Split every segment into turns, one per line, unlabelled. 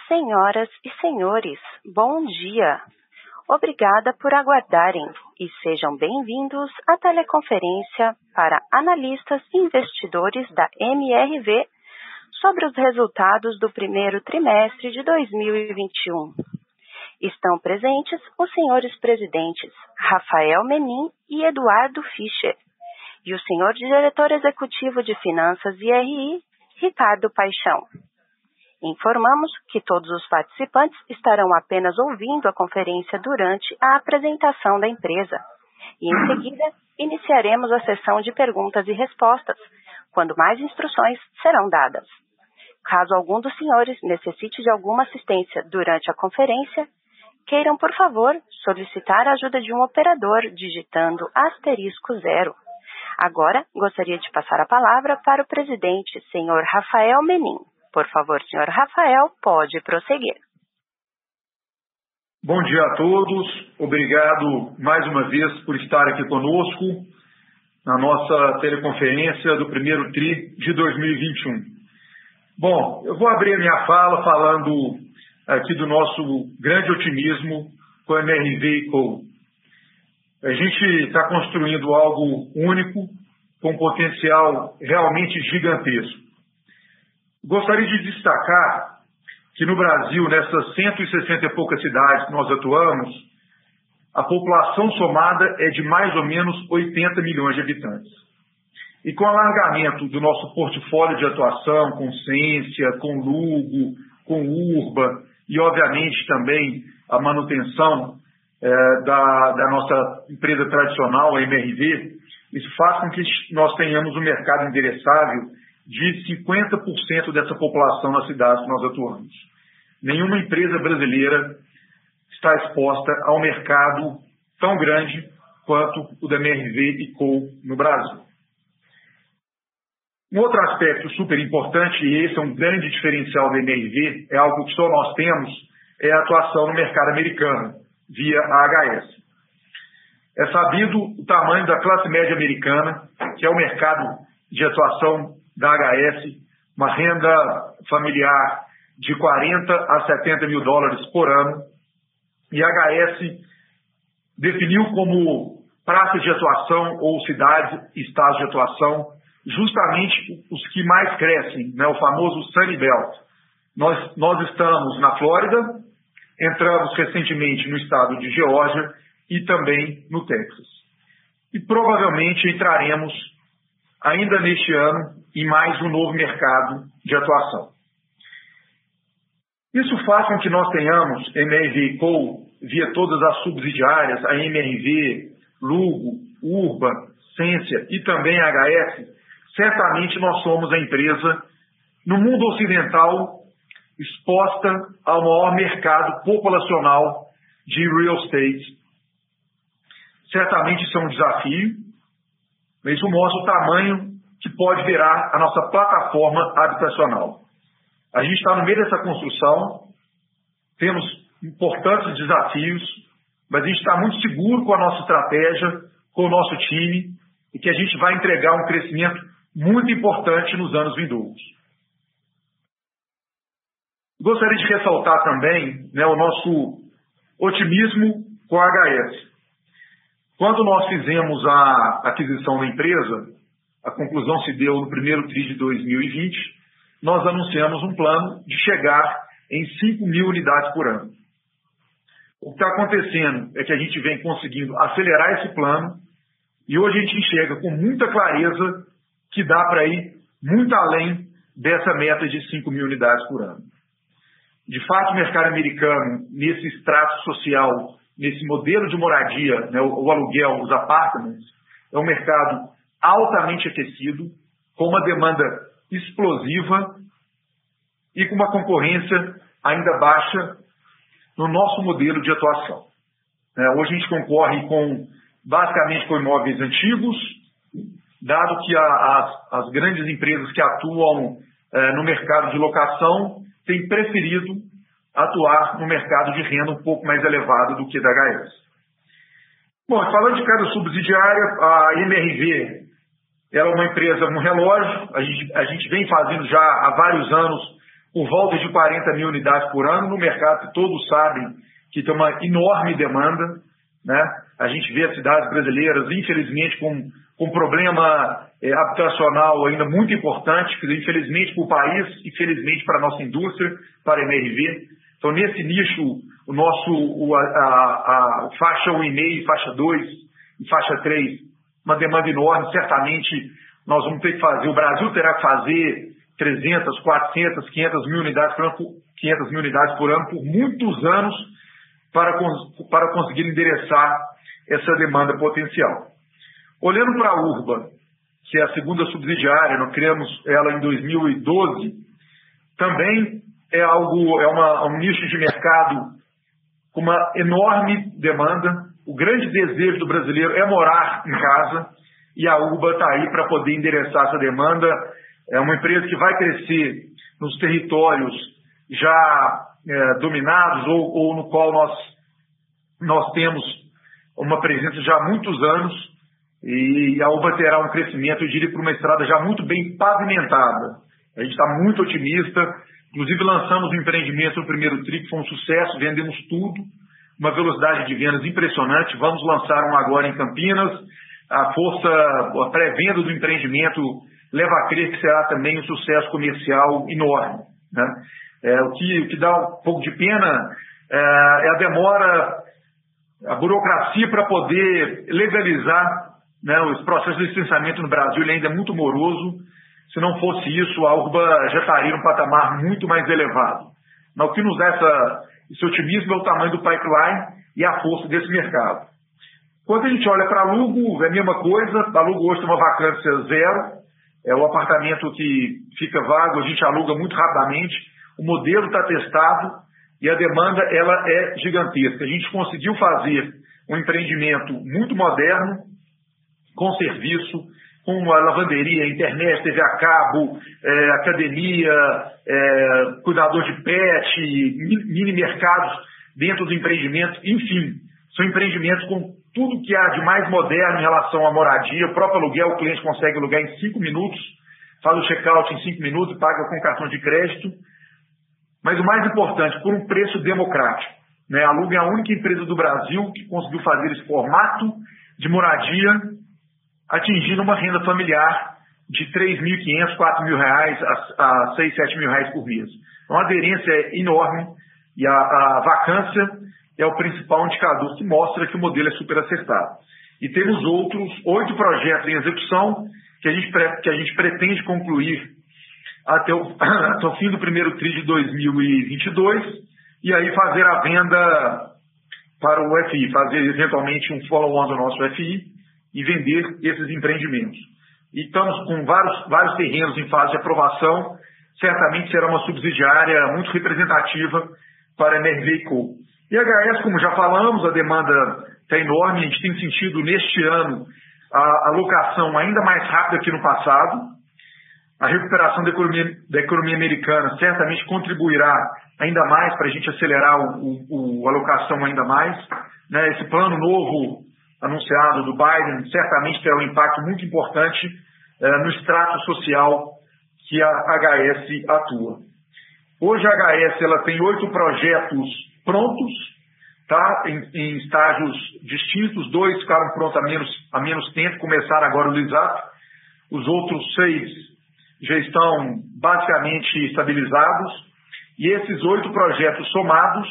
Senhoras e senhores, bom dia. Obrigada por aguardarem e sejam bem-vindos à teleconferência para analistas e investidores da MRV sobre os resultados do primeiro trimestre de 2021. Estão presentes os senhores presidentes Rafael Menin e Eduardo Fischer e o senhor diretor executivo de Finanças e RI, Ricardo Paixão. Informamos que todos os participantes estarão apenas ouvindo a conferência durante a apresentação da empresa e, em seguida, iniciaremos a sessão de perguntas e respostas, quando mais instruções serão dadas. Caso algum dos senhores necessite de alguma assistência durante a conferência, queiram, por favor, solicitar a ajuda de um operador digitando *0. Agora, gostaria de passar a palavra para o presidente, senhor Rafael Menin. Por favor, senhor Rafael, pode prosseguir.
Bom dia a todos. Obrigado mais uma vez por estar aqui conosco na nossa teleconferência do primeiro TRI de 2021. Bom, eu vou abrir a minha fala falando aqui do nosso grande otimismo com a MRV & Co. A gente está construindo algo único, com potencial realmente gigantesco. Gostaria de destacar que no Brasil, nessas 160 e poucas cidades que nós atuamos, a população somada é de mais ou menos 80 milhões de habitantes. E com o alargamento do nosso portfólio de atuação, com Sensia, com Lugo, com Urba e, obviamente, também a manutenção da nossa empresa tradicional, a MRV, isso faz com que nós tenhamos um mercado endereçável de 50% dessa população nas cidades que nós atuamos. Nenhuma empresa brasileira está exposta a um mercado tão grande quanto o da MRV & Co. no Brasil. Um outro aspecto super importante, e esse é um grande diferencial da MRV, é algo que só nós temos, é a atuação no mercado americano, via a AHS. É sabido o tamanho da classe média americana, que é o mercado de atuação da AHS, uma renda familiar de 40 a 70 mil dólares por ano, e a AHS definiu como praças de atuação ou cidades, estados de atuação, justamente os que mais crescem, né, o famoso Sunny Belt. Nós estamos na Flórida, entramos recentemente no estado de Geórgia e também no Texas. E provavelmente entraremos ainda neste ano em mais um novo mercado de atuação. Isso faz com que nós tenhamos MRV & Co. via todas as subsidiárias, a MRV, Lugo, Urba, Sensia e também a AHS. Certamente nós somos a empresa no mundo ocidental exposta ao maior mercado populacional de real estate. Certamente isso é um desafio, mas isso mostra o tamanho que pode virar a nossa plataforma habitacional. A gente está no meio dessa construção, temos importantes desafios, mas a gente está muito seguro com a nossa estratégia, com o nosso time, e que a gente vai entregar um crescimento muito importante nos anos vindouros. Gostaria de ressaltar também, o nosso otimismo com a AHS. Quando nós fizemos a aquisição da empresa, a conclusão se deu no primeiro TRI de 2020, nós anunciamos um plano de chegar em 5 mil unidades por ano. O que está acontecendo é que a gente vem conseguindo acelerar esse plano e hoje a gente enxerga com muita clareza que dá para ir muito além dessa meta de 5 mil unidades por ano. De fato, o mercado americano, nesse extrato social, nesse modelo de moradia, o aluguel, os apartments, é um mercado altamente aquecido, com uma demanda explosiva e com uma concorrência ainda baixa no nosso modelo de atuação. Hoje a gente concorre basicamente com imóveis antigos, dado que as grandes empresas que atuam no mercado de locação têm preferido atuar no mercado de renda um pouco mais elevado do que da AHS. Bom, falando de cada subsidiária, a MRV ela é uma empresa, um relógio, a gente vem fazendo já há vários anos por volta de 40 mil unidades por ano, no mercado que todos sabem que tem uma enorme demanda, né? A gente vê as cidades brasileiras, infelizmente, com problema habitacional ainda muito importante, infelizmente para o país, infelizmente para a nossa indústria, para a MRV. Então, nesse nicho, a faixa 1,5, faixa 2 e faixa 3, uma demanda enorme. Certamente, nós vamos ter que fazer, o Brasil terá que fazer 300, 400, 500 mil unidades por ano por muitos anos para conseguir endereçar essa demanda potencial. Olhando para a Urba, que é a segunda subsidiária, nós criamos ela em 2012, também é um nicho de mercado com uma enorme demanda. O grande desejo do brasileiro é morar em casa e a Urba está aí para poder endereçar essa demanda. É uma empresa que vai crescer nos territórios já dominados ou no qual nós temos uma presença já há muitos anos, e a Urba terá um crescimento, eu diria, por uma estrada já muito bem pavimentada. A gente está muito otimista, inclusive lançamos um empreendimento no primeiro TRI, que foi um sucesso, vendemos tudo, uma velocidade de vendas impressionante. Vamos lançar um agora em Campinas. A pré-venda do empreendimento leva a crer que será também um sucesso comercial enorme, né? O que dá um pouco de pena é a demora, a burocracia para poder legalizar, né, os processos de licenciamento no Brasil. Ele ainda é muito moroso. Se não fosse isso, a Urba já estaria num patamar muito mais elevado. Mas o que nos dá esse otimismo é o tamanho do pipeline e a força desse mercado. Quando a gente olha para a Lugo, é a mesma coisa. A Lugo hoje tem uma vacância zero. É o apartamento que fica vago, a gente aluga muito rapidamente. O modelo está testado e a demanda ela é gigantesca. A gente conseguiu fazer um empreendimento muito moderno, com serviço, com a lavanderia, internet, TV a cabo, academia, cuidador de pet, mini mercados dentro do empreendimento. Enfim, são empreendimentos com tudo que há de mais moderno em relação à moradia. O próprio aluguel, o cliente consegue alugar em 5 minutos, faz o check-out em 5 minutos e paga com cartão de crédito. Mas o mais importante, por um preço democrático, né? A Lugo é a única empresa do Brasil que conseguiu fazer esse formato de moradia, atingindo uma renda familiar de R$ 3.500, R$ 4.000 a R$ 6.000, R$ 7.000 por mês. Então, a aderência é enorme e a vacância é o principal indicador que mostra que o modelo é super acertado. E temos outros 8 projetos em execução que a gente pretende concluir até o fim do primeiro TRI de 2022 e aí fazer a venda para o FI, fazer eventualmente um follow-on do nosso FI e vender esses empreendimentos. E estamos com vários terrenos em fase de aprovação. Certamente será uma subsidiária muito representativa para a MRV & Co. E a HS, como já falamos, a demanda está enorme. A gente tem sentido neste ano a alocação ainda mais rápida que no passado. A recuperação da economia americana certamente contribuirá ainda mais para a gente acelerar a alocação ainda mais, né? Esse plano novo anunciado do Biden certamente terá um impacto muito importante no extrato social que a HS atua. Hoje a HS ela tem 8 projetos prontos, tá? Em estágios distintos. 2 ficaram prontos a menos tempo, começaram agora o LISAP. Os outros 6 já estão basicamente estabilizados. E esses 8 projetos somados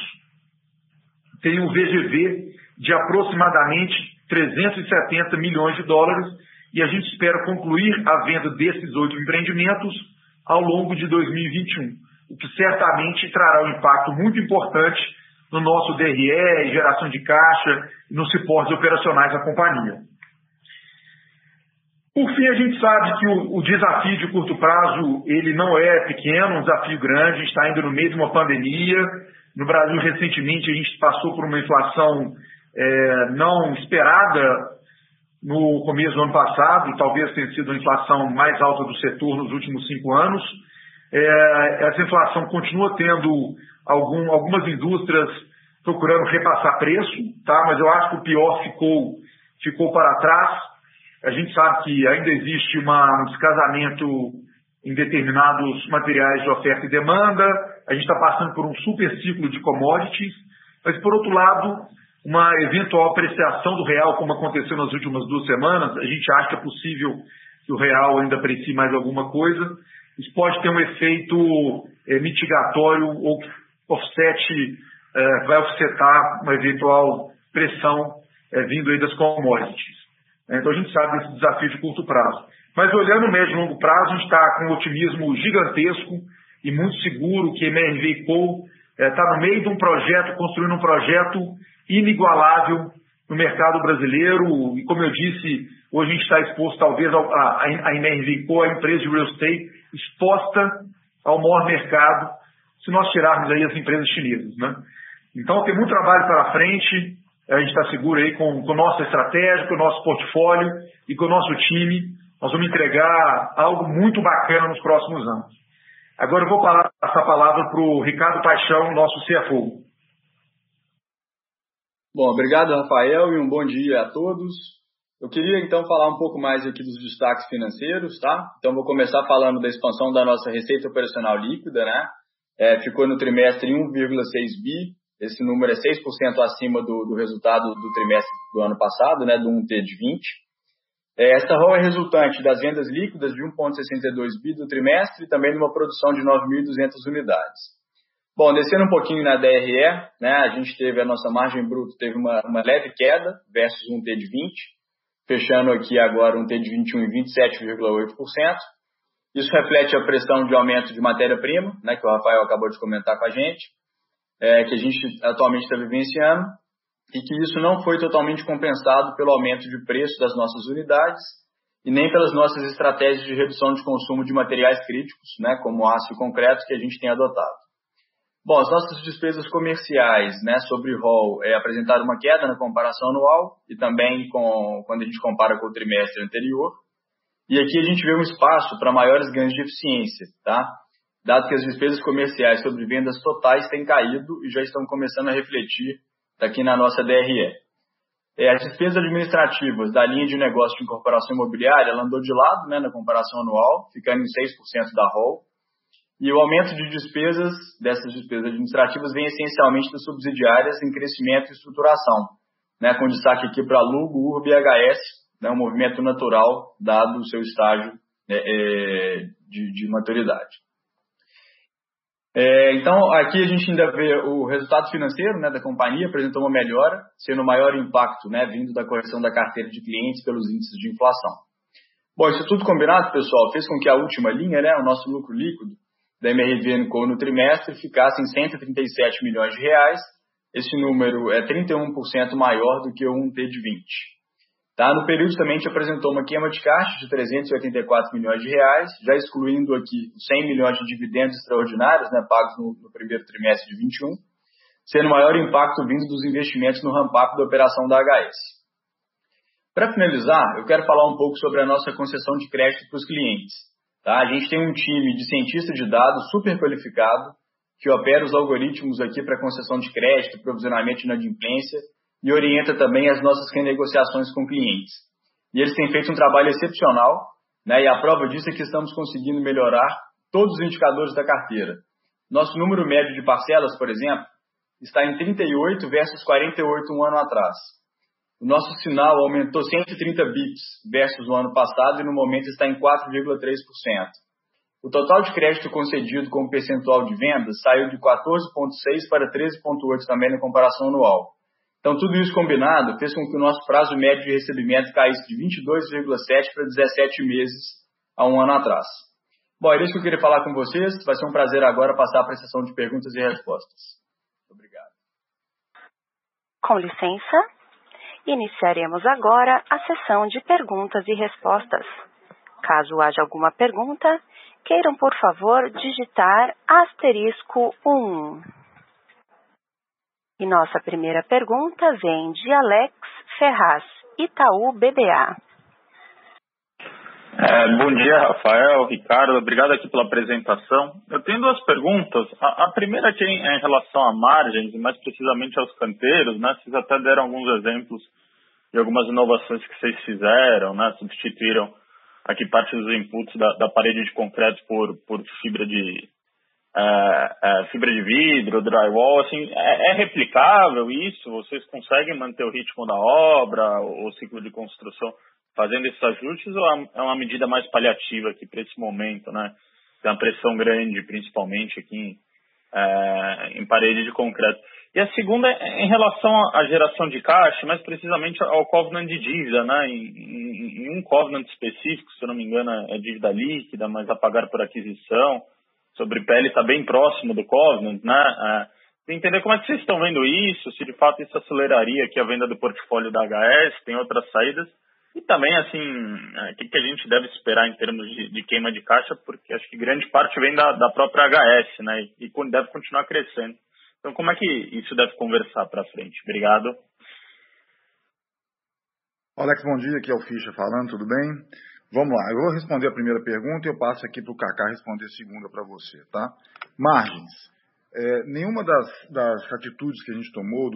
têm um VGV de aproximadamente 370 milhões de dólares, e a gente espera concluir a venda desses 8 empreendimentos ao longo de 2021, o que certamente trará um impacto muito importante no nosso DRE, geração de caixa e nos suportes operacionais da companhia. Por fim, a gente sabe que o desafio de curto prazo ele não é pequeno, um desafio grande. A gente está ainda no meio de uma pandemia. No Brasil, recentemente, a gente passou por uma inflação não esperada no começo do ano passado, e talvez tenha sido a inflação mais alta do setor nos últimos 5 anos. Essa inflação continua tendo algumas indústrias procurando repassar preço, tá? Mas eu acho que o pior ficou para trás. A gente sabe que ainda existe um descasamento em determinados materiais de oferta e demanda, a gente está passando por um super ciclo de commodities, mas, por outro lado, uma eventual apreciação do real, como aconteceu nas últimas 2 semanas, a gente acha que é possível que o real ainda aprecie mais alguma coisa. Isso pode ter um efeito mitigatório ou vai offsetar uma eventual pressão vindo aí das commodities. Então a gente sabe desse desafio de curto prazo. Mas olhando médio e longo prazo, a gente está com um otimismo gigantesco e muito seguro que a MRV Co está no meio de um projeto, construindo um projeto inigualável no mercado brasileiro. E como eu disse, hoje a gente está exposto talvez a MRV Co, a empresa de real estate, exposta ao maior mercado, se nós tirarmos aí as empresas chinesas, né? Então tem muito trabalho pela frente, a gente está seguro aí com nossa estratégia, com o nosso portfólio e com o nosso time. Nós vamos entregar algo muito bacana nos próximos anos. Agora eu vou passar a palavra para o Ricardo Paixão, nosso CFO.
Bom, obrigado, Rafael, e um bom dia a todos. Eu queria, então, falar um pouco mais aqui dos destaques financeiros, tá? Então, vou começar falando da expansão da nossa receita operacional líquida, né? Ficou no trimestre 1,6 bi. Esse número é 6% acima do resultado do trimestre do ano passado, né? Do 1T de 20. Esta ROL é resultante das vendas líquidas de 1,62 bi do trimestre e também de uma produção de 9.200 unidades. Bom, descendo um pouquinho na DRE, né? A gente teve a nossa margem bruta, teve uma leve queda versus 1T de 20. Fechando aqui agora um T de 21 em 27,8%. Isso reflete a pressão de aumento de matéria-prima, né, que o Rafael acabou de comentar com a gente, que a gente atualmente está vivenciando, e que isso não foi totalmente compensado pelo aumento de preço das nossas unidades e nem pelas nossas estratégias de redução de consumo de materiais críticos, né, como aço e concreto, que a gente tem adotado. Bom, as nossas despesas comerciais, né, sobre ROL apresentaram uma queda na comparação anual e também quando a gente compara com o trimestre anterior. E aqui a gente vê um espaço para maiores ganhos de eficiência, tá? Dado que as despesas comerciais sobre vendas totais têm caído e já estão começando a refletir aqui na nossa DRE. As despesas administrativas da linha de negócio de incorporação imobiliária, ela andou de lado, né, na comparação anual, ficando em 6% da ROL. E o aumento de despesas, dessas despesas administrativas, vem essencialmente das subsidiárias em crescimento e estruturação, né, com destaque aqui para Lugo, URB e HS, né, um movimento natural, dado o seu estágio de maturidade. Então, aqui a gente ainda vê o resultado financeiro, né, da companhia, apresentou uma melhora, sendo o maior impacto, né, vindo da correção da carteira de clientes pelos índices de inflação. Bom, isso tudo combinado, pessoal, fez com que a última linha, né, o nosso lucro líquido, da MRV Co no trimestre ficasse em 137 milhões de reais. Esse número é 31% maior do que o 1T de 20. Tá? No período também a gente apresentou uma queima de caixa de 384 milhões de reais, já excluindo aqui os 100 milhões de dividendos extraordinários, né, pagos no primeiro trimestre de 21, sendo o maior impacto vindo dos investimentos no ramp-up da operação da HS. Para finalizar, eu quero falar um pouco sobre a nossa concessão de crédito para os clientes. Tá? A gente tem um time de cientista de dados super qualificado que opera os algoritmos aqui para concessão de crédito, provisionamento de inadimplência e orienta também as nossas renegociações com clientes. E eles têm feito um trabalho excepcional, né? E a prova disso é que estamos conseguindo melhorar todos os indicadores da carteira. Nosso número médio de parcelas, por exemplo, está em 38 versus 48 um ano atrás. O nosso sinal aumentou 130 bips versus o ano passado e no momento está em 4,3%. O total de crédito concedido como percentual de vendas saiu de 14,6% para 13,8% também na comparação anual. Então, tudo isso combinado fez com que o nosso prazo médio de recebimento caísse de 22,7 para 17 meses há um ano atrás. Bom, é isso que eu queria falar com vocês. Vai ser um prazer agora passar para a sessão de perguntas e respostas. Obrigado.
Com licença. Iniciaremos agora a sessão de perguntas e respostas. Caso haja alguma pergunta, queiram, por favor, digitar *1. E nossa primeira pergunta vem de Alex Ferraz, Itaú BBA.
Bom dia, Rafael, Ricardo, obrigado aqui pela apresentação. Eu tenho 2 perguntas. A primeira aqui é em relação a margens, e mais precisamente aos canteiros, né? Vocês até deram alguns exemplos de algumas inovações que vocês fizeram, né? Substituíram aqui parte dos inputs da parede de concreto por fibra de vidro, drywall, assim, é replicável isso? Vocês conseguem manter o ritmo da obra, o ciclo de construção, fazendo esses ajustes, ou é uma medida mais paliativa aqui para esse momento, né? Tem uma pressão grande, principalmente aqui em parede de concreto. E a segunda é em relação à geração de caixa, mais precisamente ao covenant de dívida, né? Em um covenant específico, se eu não me engano, é dívida líquida, mas a pagar por aquisição. Sobre PL está bem próximo do covenant, né? Entender como é que vocês estão vendo isso, se de fato isso aceleraria aqui a venda do portfólio da HS, tem outras saídas. E também, assim, o que a gente deve esperar em termos de queima de caixa, porque acho que grande parte vem da própria HS, né? E deve continuar crescendo. Então, como é que isso deve conversar para frente? Obrigado.
Alex, bom dia. Aqui é o Fischer falando, tudo bem? Vamos lá, eu vou responder a primeira pergunta e eu passo aqui para o Kaká responder a segunda para você, tá? Margens. Nenhuma das atitudes que a gente tomou,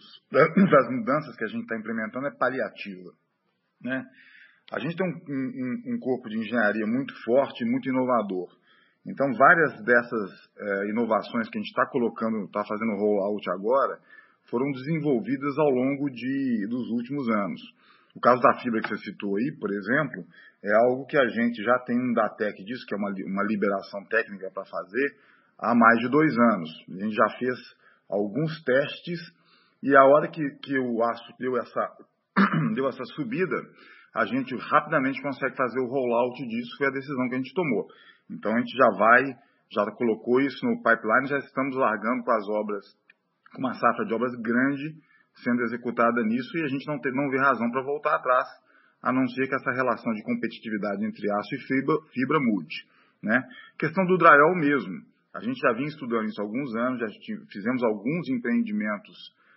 das mudanças que a gente está implementando é paliativa, né? A gente tem um corpo de engenharia muito forte e muito inovador. Então, várias dessas inovações que a gente está colocando, está fazendo rollout agora, foram desenvolvidas ao longo dos últimos anos. O caso da fibra que você citou aí, por exemplo, é algo que a gente já tem um DATEC disso, que é uma liberação técnica para fazer, há mais de 2 anos. A gente já fez alguns testes e a hora que o aço deu essa subida, a gente rapidamente consegue fazer o rollout disso, foi a decisão que a gente tomou. Então a gente já colocou isso no pipeline, já estamos largando com as obras, com uma safra de obras grande sendo executada nisso, e a gente não vê razão para voltar atrás, a não ser que essa relação de competitividade entre aço e fibra mude, né? Questão do drywall mesmo, a gente já vinha estudando isso há alguns anos, já fizemos alguns empreendimentos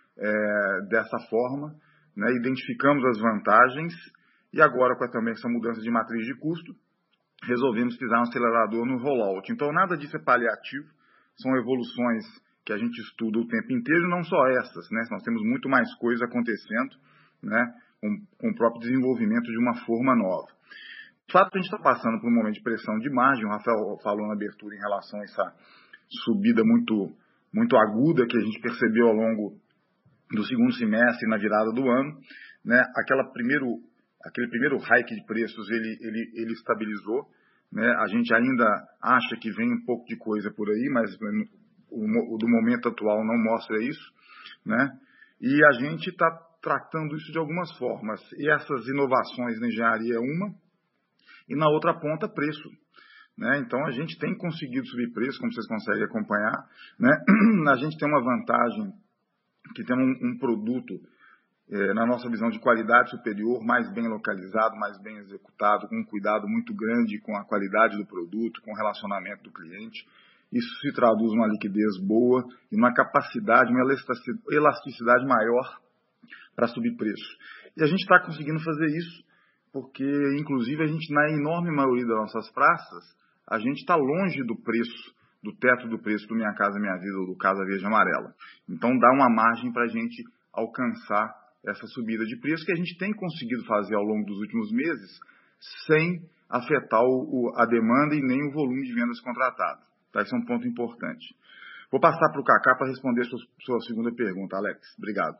dessa forma, né? Identificamos as vantagens, e agora também essa mudança de matriz de custo, resolvemos pisar um acelerador no rollout. Então nada disso é paliativo, são evoluções que a gente estuda o tempo inteiro, não só essas, né? Nós temos muito mais coisa acontecendo, né? Com o próprio desenvolvimento de uma forma nova. De fato, a gente está passando por um momento de pressão de margem, o Rafael falou na abertura em relação a essa subida muito, muito aguda que a gente percebeu ao longo do segundo semestre e na virada do ano, né? Aquele primeiro hike de preços, ele estabilizou, né? A gente ainda acha que vem um pouco de coisa por aí, mas o do momento atual não mostra isso, né? E a gente está tratando isso de algumas formas. E essas inovações na engenharia é uma, e na outra ponta, preço, né? Então, a gente tem conseguido subir preço, como vocês conseguem acompanhar, né? A gente tem uma vantagem, que tem um produto, na nossa visão, de qualidade superior, mais bem localizado, mais bem executado, com um cuidado muito grande com a qualidade do produto, com o relacionamento do cliente. Isso se traduz numa liquidez boa e numa capacidade, uma elasticidade maior para subir preço. E a gente está conseguindo fazer isso porque, inclusive, a gente, na enorme maioria das nossas praças, a gente está longe do preço, do teto do preço do Minha Casa Minha Vida ou do Casa Verde Amarela. Então, dá uma margem para a gente alcançar essa subida de preço que a gente tem conseguido fazer ao longo dos últimos meses sem afetar a demanda e nem o volume de vendas contratadas. Tá? Esse é um ponto importante. Vou passar para o Kaká para responder sua segunda pergunta, Alex. Obrigado.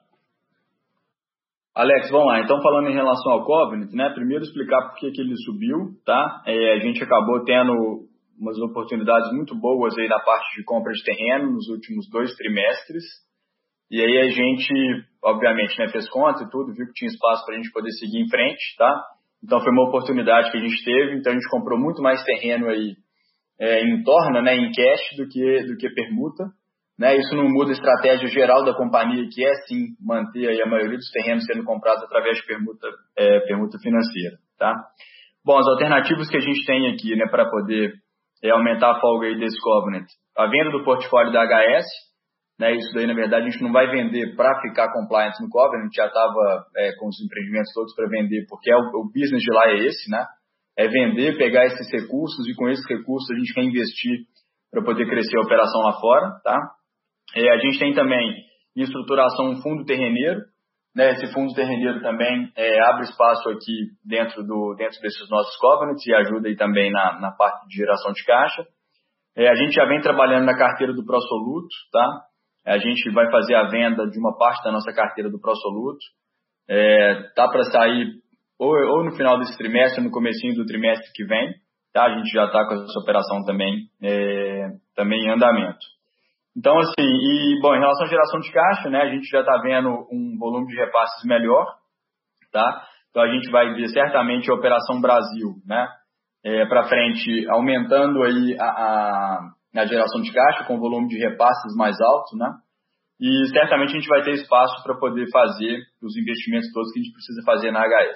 Alex, vamos lá. Então, falando em relação ao Covenant, né? Primeiro explicar por que ele subiu, tá? A gente acabou tendo umas oportunidades muito boas aí na parte de compra de terreno nos últimos 2 trimestres. E aí a gente, obviamente, né, fez conta e tudo, viu que tinha espaço para a gente poder seguir em frente, tá? Então, foi uma oportunidade que a gente teve. Então, a gente comprou muito mais terreno aí em torna, né, em cash do que permuta, né? Isso não muda a estratégia geral da companhia, que é sim manter aí a maioria dos terrenos sendo comprados através de permuta financeira, tá? Bom, as alternativas que a gente tem aqui, né, para poder aumentar a folga aí desse covenant, a venda do portfólio da HS, né? Isso daí, na verdade, a gente não vai vender para ficar compliant no covenant, já estava com os empreendimentos todos para vender, porque o business de lá é esse, né? É vender, pegar esses recursos e com esses recursos a gente quer investir para poder crescer a operação lá fora, tá? A gente tem também em estruturação um fundo terreneiro, né, esse fundo terreneiro também abre espaço aqui dentro desses nossos covenants e ajuda aí também na parte de geração de caixa. A gente já vem trabalhando na carteira do Prosoluto, tá? A gente vai fazer a venda de uma parte da nossa carteira do Prosoluto. Tá para sair ou no final desse trimestre ou no comecinho do trimestre que vem, tá? A gente já está com essa operação também em andamento. Então, assim, em relação à geração de caixa, né, a gente já está vendo um volume de repasses melhor, tá? Então, a gente vai ver certamente a Operação Brasil, né, para frente, aumentando aí a geração de caixa com volume de repasses mais alto, né? E certamente a gente vai ter espaço para poder fazer os investimentos todos que a gente precisa fazer na HS.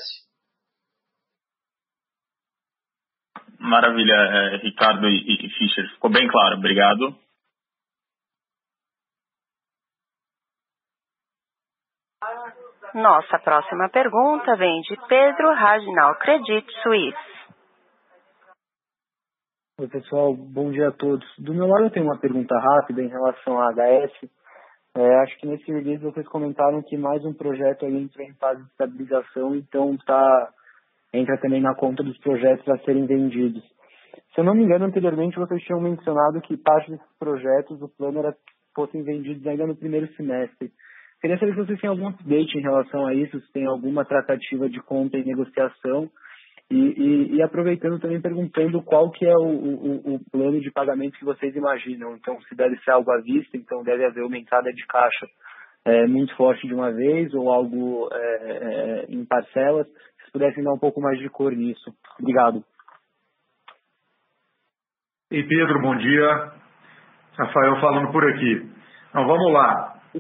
Maravilha, Ricardo e Fischer. Ficou bem claro. Obrigado.
Nossa próxima pergunta vem de Pedro Raginal, Credit Suisse.
Oi, pessoal. Bom dia a todos. Do meu lado, eu tenho uma pergunta rápida em relação à HS. Acho que nesse release vocês comentaram que mais um projeto aí entra em fase de estabilização, então entra também na conta dos projetos a serem vendidos. Se eu não me engano, anteriormente vocês tinham mencionado que parte desses projetos, o plano era que fossem vendidos ainda no primeiro semestre. Queria saber se vocês têm algum update em relação a isso, se tem alguma tratativa de compra e negociação. E aproveitando também perguntando qual que é o plano de pagamento que vocês imaginam. Então, se deve ser algo à vista, então deve haver uma entrada de caixa muito forte de uma vez ou algo em parcelas. Se vocês pudessem dar um pouco mais de cor nisso. Obrigado.
E Pedro, bom dia. Rafael falando por aqui. Então, vamos lá. O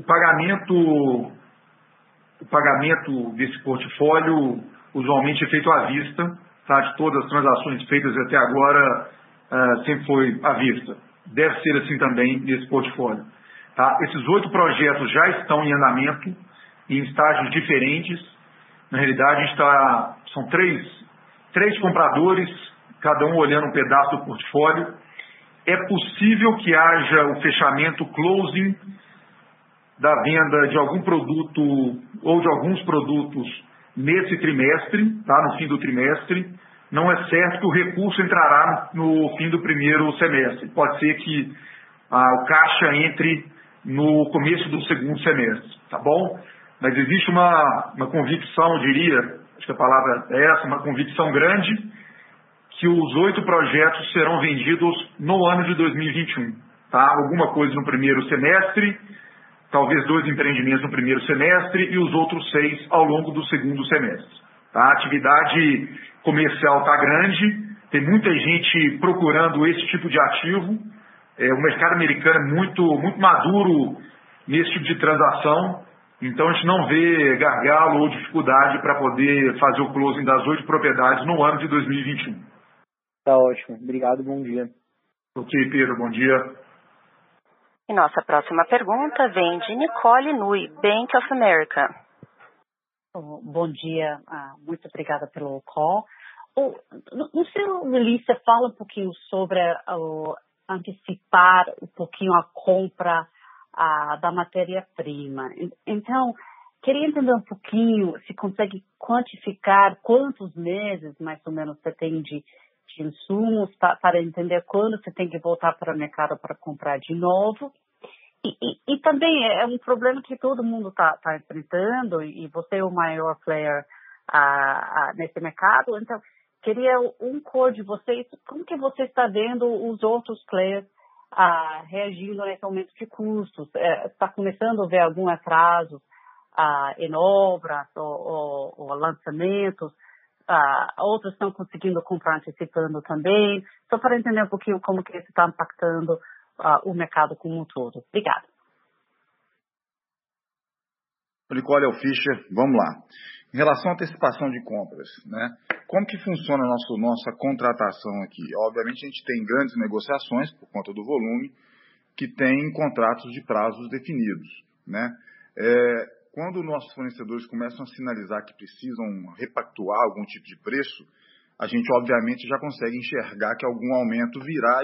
pagamento desse portfólio usualmente é feito à vista, tá? De todas as transações feitas até agora, sempre foi à vista. Deve ser assim também nesse portfólio. Tá? Esses 8 projetos já estão em andamento, em estágios diferentes. Na realidade, são três compradores, cada um olhando um pedaço do portfólio. É possível que haja o fechamento, closing, da venda de algum produto ou de alguns produtos nesse trimestre, tá? No fim do trimestre. Não é certo que o recurso entrará no fim do primeiro semestre. Pode ser que o caixa entre no começo do segundo semestre, tá bom? Mas existe uma convicção, eu diria, acho que a palavra é essa, uma convicção grande, que os 8 projetos serão vendidos no ano de 2021. Tá? Alguma coisa no primeiro semestre, talvez 2 empreendimentos no primeiro semestre e os outros 6 ao longo do segundo semestre. Tá? A atividade comercial está grande, tem muita gente procurando esse tipo de ativo. O mercado americano é muito maduro nesse tipo de transação, então a gente não vê gargalo ou dificuldade para poder fazer o closing das 8 propriedades no ano de 2021.
Tá ótimo. Obrigado, bom dia.
Ok, Pedro, bom dia.
E nossa próxima pergunta vem de Nicole Nui, Bank of America.
Bom dia, muito obrigada pelo call. No seu release, você fala um pouquinho sobre antecipar um pouquinho a compra da matéria-prima. Então, queria entender um pouquinho, se consegue quantificar quantos meses, mais ou menos, você tem de insumos para entender quando você tem que voltar para o mercado para comprar de novo. E também é um problema que todo mundo está enfrentando e você é o maior player nesse mercado. Então, queria um cor de vocês. Como que você está vendo os outros players reagindo nesse aumento de custos? Está começando a ver algum atraso em obras ou lançamentos? Outros estão conseguindo comprar antecipando também. Só para entender um pouquinho como que isso está impactando o mercado como um todo. Obrigada.
Nicole, é o Fischer. Vamos lá. Em relação à antecipação de compras, né? Como que funciona a nossa contratação aqui? Obviamente a gente tem grandes negociações por conta do volume, que tem contratos de prazos definidos, né? Quando nossos fornecedores começam a sinalizar que precisam repactuar algum tipo de preço, a gente obviamente já consegue enxergar que algum aumento virá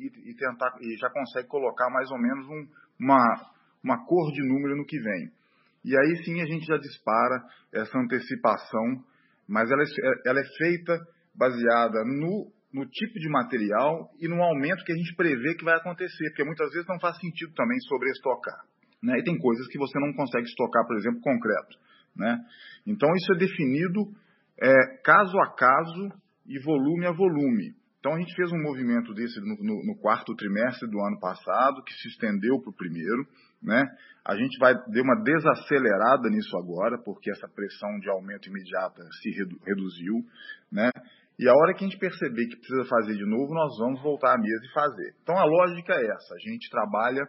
e já consegue colocar mais ou menos uma cor de número no que vem. e aí sim a gente já dispara essa antecipação, mas ela é feita baseada no tipo de material e no aumento que a gente prevê que vai acontecer, porque muitas vezes não faz sentido também sobreestocar, né? E tem coisas que você não consegue estocar, por exemplo, concreto, né? Então isso é definido caso a caso e volume a volume. Então a gente fez um movimento desse no quarto trimestre do ano passado, que se estendeu para o primeiro, né? A gente vai dar uma desacelerada nisso agora, porque essa pressão de aumento imediata se reduziu, né? E a hora que a gente perceber que precisa fazer de novo, nós vamos voltar à mesa e fazer. Então a lógica é essa, a gente trabalha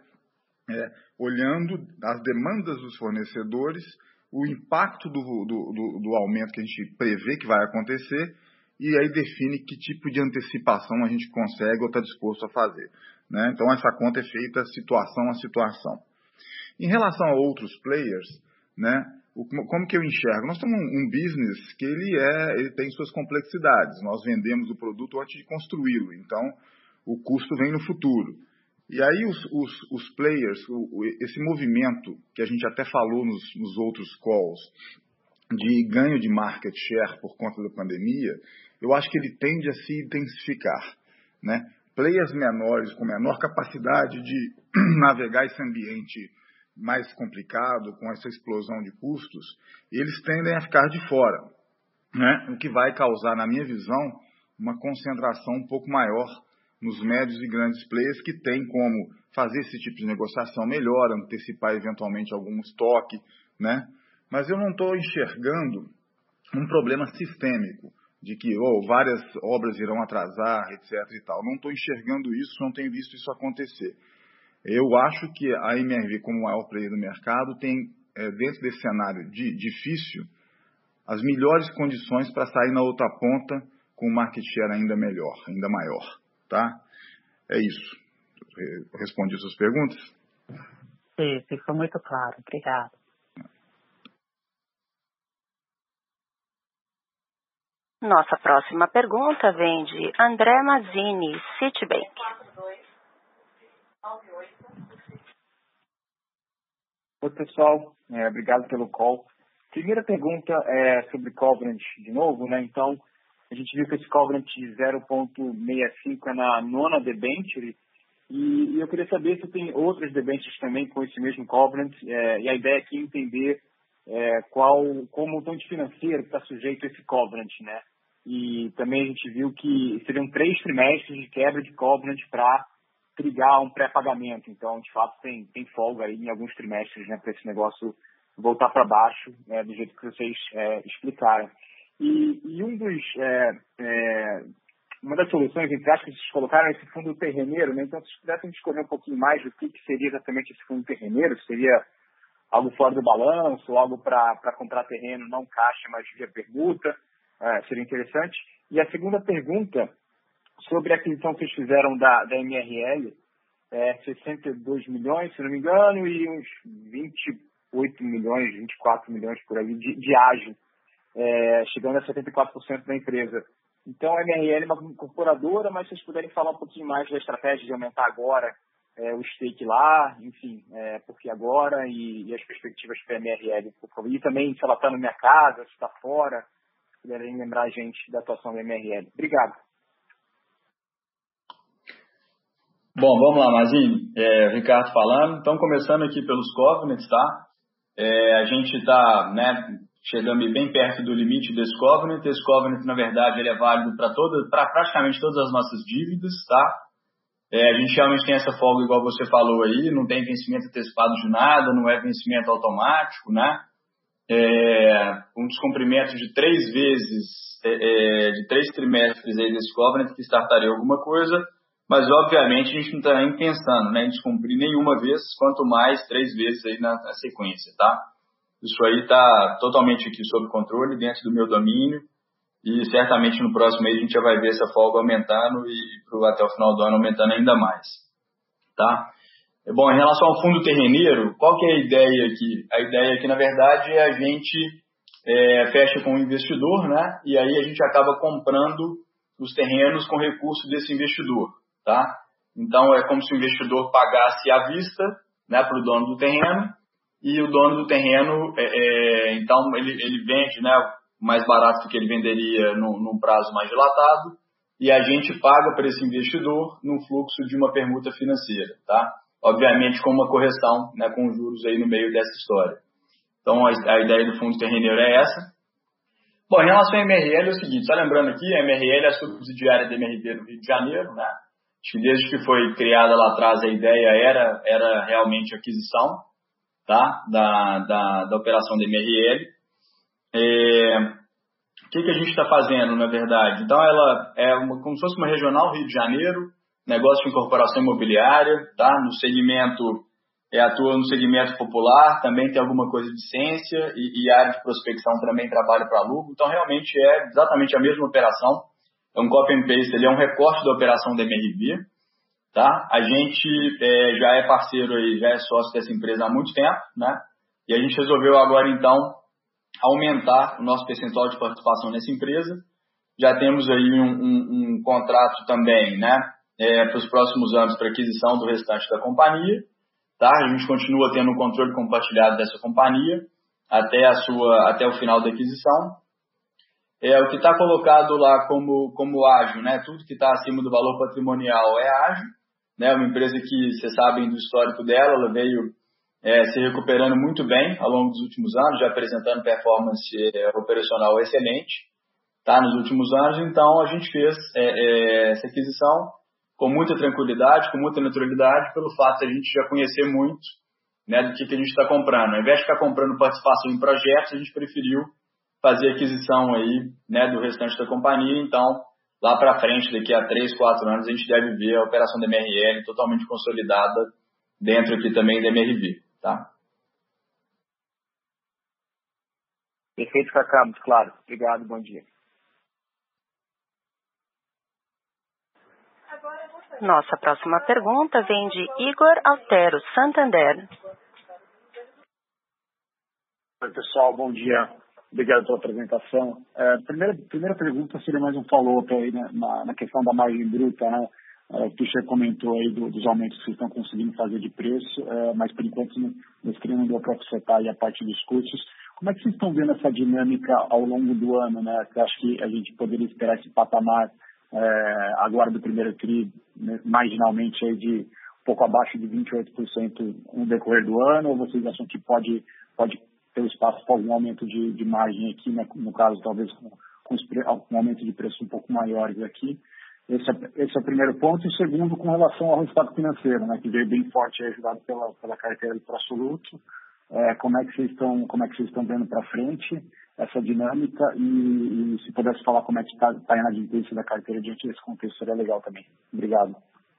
olhando as demandas dos fornecedores, o impacto do aumento que a gente prevê que vai acontecer, e aí define que tipo de antecipação a gente consegue ou está disposto a fazer, né? Então essa conta é feita situação a situação. Em relação a outros players, né, como que eu enxergo? Nós temos um business que ele tem suas complexidades. Nós vendemos o produto antes de construí-lo, então o custo vem no futuro. E aí os players, esse movimento que a gente até falou nos outros calls, de ganho de market share por conta da pandemia, eu acho que ele tende a se intensificar, né? Players menores, com menor capacidade de navegar esse ambiente mais complicado, com essa explosão de custos, eles tendem a ficar de fora, né? O que vai causar, na minha visão, uma concentração um pouco maior nos médios e grandes players que têm como fazer esse tipo de negociação melhor, antecipar eventualmente algum estoque, né? Mas eu não estou enxergando um problema sistêmico, de que várias obras irão atrasar, etc. e tal. Não estou enxergando isso, não tenho visto isso acontecer. Eu acho que a MRV, como maior player do mercado, tem, dentro desse cenário difícil, as melhores condições para sair na outra ponta com um market share ainda melhor, ainda maior. Tá? É isso. Eu respondi suas perguntas?
Sim, ficou muito claro. Obrigado.
Nossa próxima pergunta vem de André Mazzini, Citibank.
Oi, pessoal. Obrigado pelo call. Primeira pergunta é sobre covenant de novo, né? Então, a gente viu que esse covenant de 0,65 é na nona debenture e eu queria saber se tem outras debentures também com esse mesmo covenant e a ideia aqui é entender como o montante financeiro está sujeito a esse covenant, né? E também a gente viu que seriam 3 trimestres de quebra de covenant para trigar um pré-pagamento. Então, de fato, tem folga aí em alguns trimestres, né, para esse negócio voltar para baixo, do jeito que vocês explicaram. E uma das soluções, entre aspas, que vocês colocaram é esse fundo terreneiro, né? Então, se vocês pudessem discorrer um pouquinho mais do que seria exatamente esse fundo terreneiro, seria algo fora do balanço, algo para comprar terreno, não caixa, mas via permuta, seria interessante. E a segunda pergunta, sobre a aquisição que vocês fizeram da MRL, 62 milhões, se não me engano, e uns 28 milhões, 24 milhões por aí de ágio, chegando a 74% da empresa. Então, a MRL é uma incorporadora, mas se vocês puderem falar um pouquinho mais da estratégia de aumentar agora o stake lá, enfim, por que agora e as perspectivas para a MRL, por favor. E também se ela está na minha casa, se está fora, se puderem lembrar a gente da atuação da MRL. Obrigado.
Bom, vamos lá, Mazinho. Ricardo falando. Então, começando aqui pelos covenants, tá? A gente está, chegando bem perto do limite desse covenant. Esse covenant, na verdade, ele é válido para praticamente todas as nossas dívidas, tá? A gente realmente tem essa folga, igual você falou aí, não tem vencimento antecipado de nada, não é vencimento automático, né? Um descumprimento de 3 vezes, de 3 trimestres aí desse covenant que startaria alguma coisa, mas obviamente a gente não está nem pensando, em descumprir nenhuma vez, quanto mais 3 vezes aí na sequência, tá? Isso aí está totalmente aqui sob controle, dentro do meu domínio, e certamente no próximo mês a gente já vai ver essa folga aumentando e até o final do ano aumentando ainda mais, tá? Bom, em relação ao fundo terreneiro, qual que é a ideia aqui? A ideia aqui, na verdade, é a gente fecha com o investidor, né? E aí a gente acaba comprando os terrenos com recurso desse investidor, tá? Então, é como se o investidor pagasse à vista, né, para o dono do terreno, e o dono do terreno, então, ele vende, né, mais barato do que ele venderia num prazo mais dilatado, e a gente paga para esse investidor no fluxo de uma permuta financeira, tá? Obviamente com uma correção, né, com juros aí no meio dessa história. Então, a ideia do fundo terreneiro é essa. Bom, em relação à MRL é o seguinte, só lembrando aqui, a MRL é a subsidiária da MRV do Rio de Janeiro, né? Acho que desde que foi criada lá atrás a ideia era realmente a aquisição, tá? da operação da MRL. O que a gente está fazendo, na verdade? Então, ela é como se fosse uma regional Rio de Janeiro, negócio de incorporação imobiliária, tá? No segmento, atua no segmento popular, também tem alguma coisa de ciência e área de prospecção também trabalha para alugo. Então, realmente é exatamente a mesma operação. É um copy and paste, ele é um recorte da operação da MRV, tá? A gente já é parceiro aí, já é sócio dessa empresa há muito tempo, né? E a gente resolveu agora, então, aumentar o nosso percentual de participação nessa empresa. Já temos aí um contrato também, né? Para os próximos anos para aquisição do restante da companhia, tá? A gente continua tendo um controle compartilhado dessa companhia até o final da aquisição. O que está colocado lá como ágil, né? Tudo que está acima do valor patrimonial é ágil, né? Uma empresa que, vocês sabem do histórico dela, ela veio se recuperando muito bem ao longo dos últimos anos, já apresentando performance operacional excelente, tá? Nos últimos anos. Então, a gente fez essa aquisição com muita tranquilidade, com muita naturalidade, pelo fato de a gente já conhecer muito, né, do que a gente está comprando. Ao invés de ficar comprando participação em projetos, a gente preferiu fazer aquisição aí, né, do restante da companhia. Então, lá para frente, daqui a 3, 4 anos, a gente deve ver a operação da MRL totalmente consolidada dentro aqui também da MRV, tá?
Perfeito, Cacá, muito claro. Obrigado, bom dia.
Nossa próxima pergunta vem de Igor Altero, Santander.
Oi, pessoal, bom dia. Obrigado pela apresentação. Primeira pergunta seria mais um follow-up aí, né, na questão da margem bruta, né? O Fischer comentou aí dos aumentos que vocês estão conseguindo fazer de preço, mas por enquanto não deu para afetar aí a parte dos custos. Como é que vocês estão vendo essa dinâmica ao longo do ano, né? Você acha que a gente poderia esperar esse patamar agora do primeiro TRI, né, marginalmente aí de um pouco abaixo de 28% no decorrer do ano, ou vocês acham que pode ter espaço para algum aumento de margem aqui, né, no caso talvez com um aumento de preço um pouco maiores aqui? Esse é o primeiro ponto. E o segundo, com relação ao resultado financeiro, né, que veio bem forte, ajudado pela carteira de pró-soluto. Como é que vocês estão vendo para frente essa dinâmica e se pudesse falar como é que está a inadimplência da carteira diante desse contexto, seria legal também. Obrigado.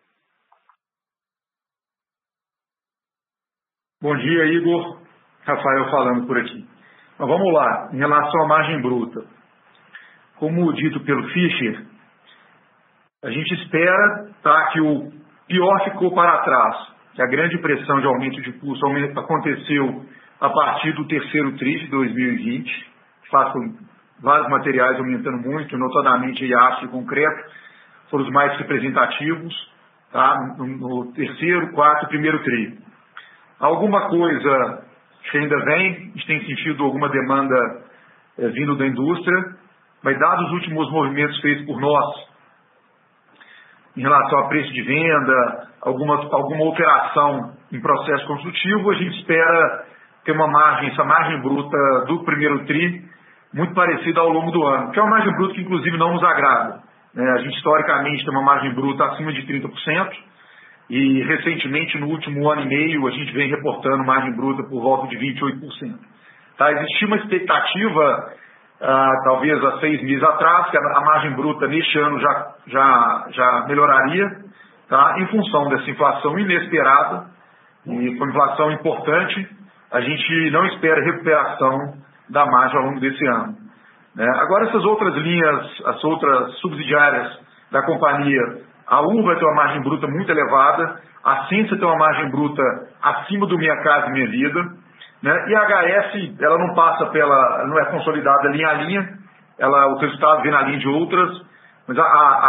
Bom dia, Igor. Rafael falando por aqui. Mas vamos lá, em relação à margem bruta. Como dito pelo Fischer, a gente espera, tá, que o pior ficou para trás, que a grande pressão de aumento de custo aconteceu a partir do terceiro TRI de 2020, com vários materiais aumentando muito, notadamente aço e concreto, foram os mais representativos, tá, no terceiro, quarto e primeiro TRI. Alguma coisa que ainda vem, a gente tem sentido alguma demanda vindo da indústria, mas dados os últimos movimentos feitos por nós, em relação a preço de venda, alguma alteração em processo construtivo, a gente espera ter essa margem bruta do primeiro TRI muito parecida ao longo do ano, que é uma margem bruta que inclusive não nos agrada, né? A gente historicamente tem uma margem bruta acima de 30% e recentemente, no último ano e meio, a gente vem reportando margem bruta por volta de 28%. Tá? Existia uma expectativa, talvez há 6 meses atrás, que a margem bruta neste ano já melhoraria, tá? Em função dessa inflação inesperada, e com inflação importante, a gente não espera recuperação da margem ao longo desse ano, né? Agora, essas outras linhas, as outras subsidiárias da companhia, a U vai ter uma margem bruta muito elevada, a Ciência tem uma margem bruta acima do Minha Casa Minha Vida, né? E a HS, ela não é consolidada linha a linha, o resultado vem na linha de outras, mas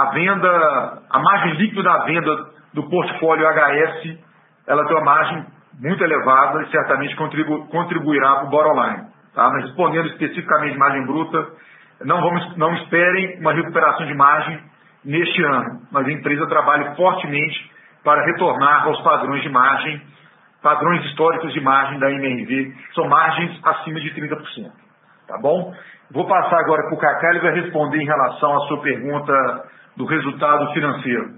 a margem líquida da venda do portfólio HS, ela tem uma margem muito elevada e certamente contribuirá para o bottom line. Tá? Mas respondendo especificamente de margem bruta, não esperem uma recuperação de margem neste ano, mas a empresa trabalha fortemente para retornar aos padrões de margem, padrões históricos de margem da MRV, que são margens acima de 30%. Tá bom? Vou passar agora para o Kaká, ele vai responder em relação à sua pergunta do resultado financeiro.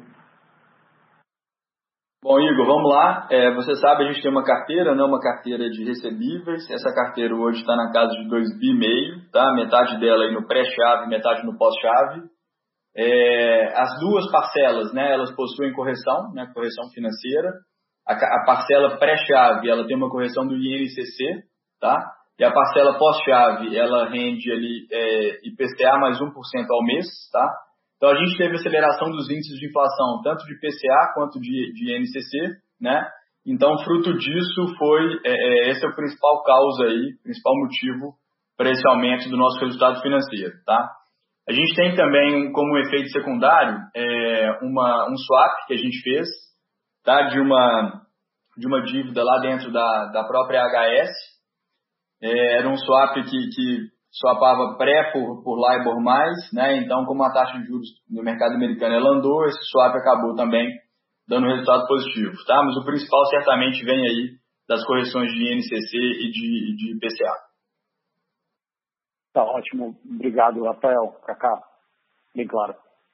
Bom, Igor, vamos lá. Você sabe, a gente tem uma carteira, né, uma carteira de recebíveis. Essa carteira hoje está na casa de 2,5 bi, tá? Metade dela aí no pré-chave, metade no pós-chave. As duas parcelas, né, elas possuem correção, né, correção financeira. A parcela pré-chave, ela tem uma correção do INCC, tá? E a parcela pós-chave, ela rende ali IPCA mais 1% ao mês, tá? Então, a gente teve aceleração dos índices de inflação, tanto de IPCA quanto de INCC, né? Então, fruto disso esse é o principal causa aí, principal motivo para esse aumento do nosso resultado financeiro, tá? A gente tem também, como efeito secundário, um swap que a gente fez, tá? De uma dívida lá dentro da própria HS. Era um swap que swapava pré por LIBOR+, né? Então, como a taxa de juros no mercado americano ela andou, esse swap acabou também dando resultado positivo, tá? Mas o principal certamente vem aí das correções de INCC e de IPCA.
Tá ótimo. Obrigado, Rafael. Kaká, bem claro.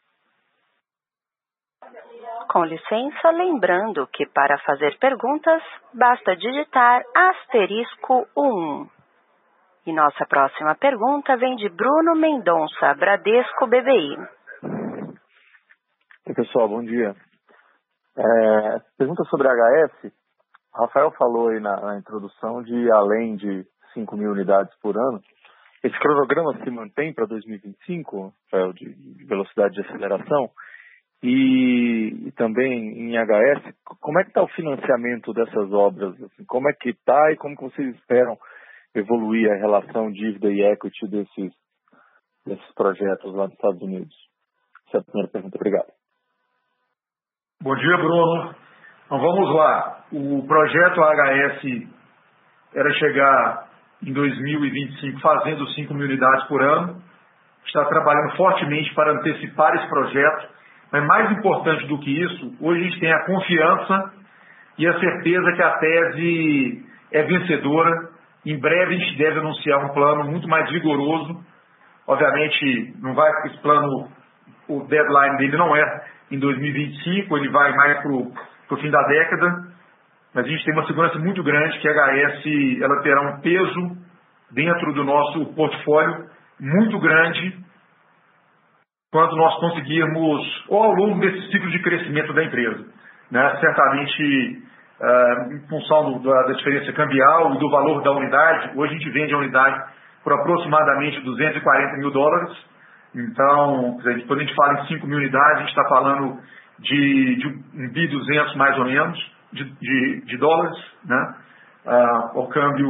Com licença, lembrando que para fazer perguntas, basta digitar *1. E nossa próxima pergunta vem de Bruno Mendonça, Bradesco BBI.
Oi, pessoal, bom dia. Pergunta sobre a HS. O Rafael falou aí na introdução de além de 5 mil unidades por ano. Esse cronograma se mantém para 2025, Rafael, de velocidade de aceleração? E também em HS, como é que está o financiamento dessas obras? Assim, como é que está e como que vocês esperam evoluir a relação dívida e equity desses projetos lá nos Estados Unidos? Essa é a primeira pergunta. Obrigado.
Bom dia, Bruno. Então vamos lá. O projeto HS era chegar em 2025 fazendo 5 mil unidades por ano. Está trabalhando fortemente para antecipar esse projeto. Mas mais importante do que isso, hoje a gente tem a confiança e a certeza que a tese é vencedora. Em breve a gente deve anunciar um plano muito mais vigoroso. Obviamente, não vai esse plano, o deadline dele não é em 2025, ele vai mais para o fim da década. Mas a gente tem uma segurança muito grande que a HS ela terá um peso dentro do nosso portfólio muito grande quando nós conseguirmos, ou ao longo desse ciclo de crescimento da empresa, né? Certamente, em função da diferença cambial e do valor da unidade, hoje a gente vende a unidade por aproximadamente $240 mil. Então, quando a gente fala em 5 mil unidades, a gente está falando de 1.200 bi mais ou menos de dólares, né? Ao